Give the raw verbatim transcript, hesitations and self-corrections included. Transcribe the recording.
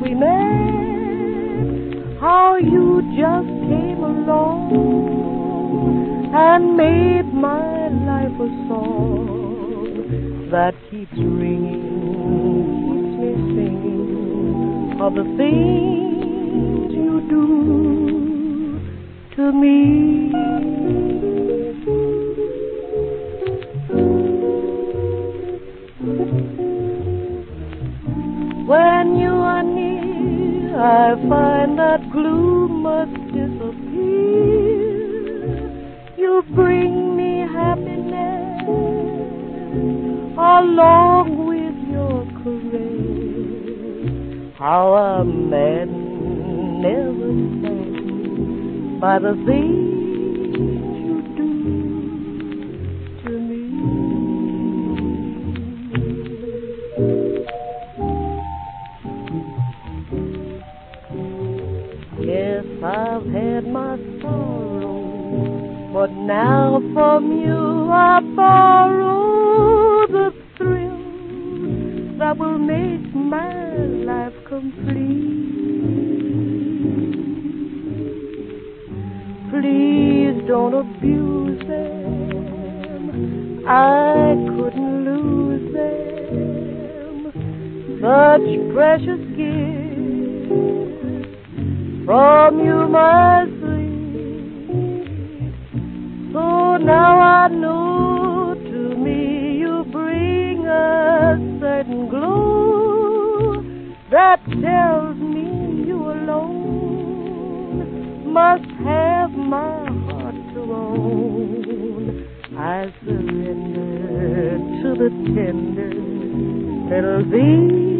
we met, how you just came along and made my life a song that keeps ringing, keeps me singing of the things you do to me. When you are near, I find that gloom must disappear. You bring me happiness along with your caress. How a man never saddened by the things you do to me. Yes, I've had my sorrow, but now from you I borrow the thrill that will make my life complete. Please don't abuse them, I couldn't lose them. Such precious gifts from you, my sweet. So now I know to me you bring a certain glow that tells me you alone must have my heart to own. I surrender to the tender little things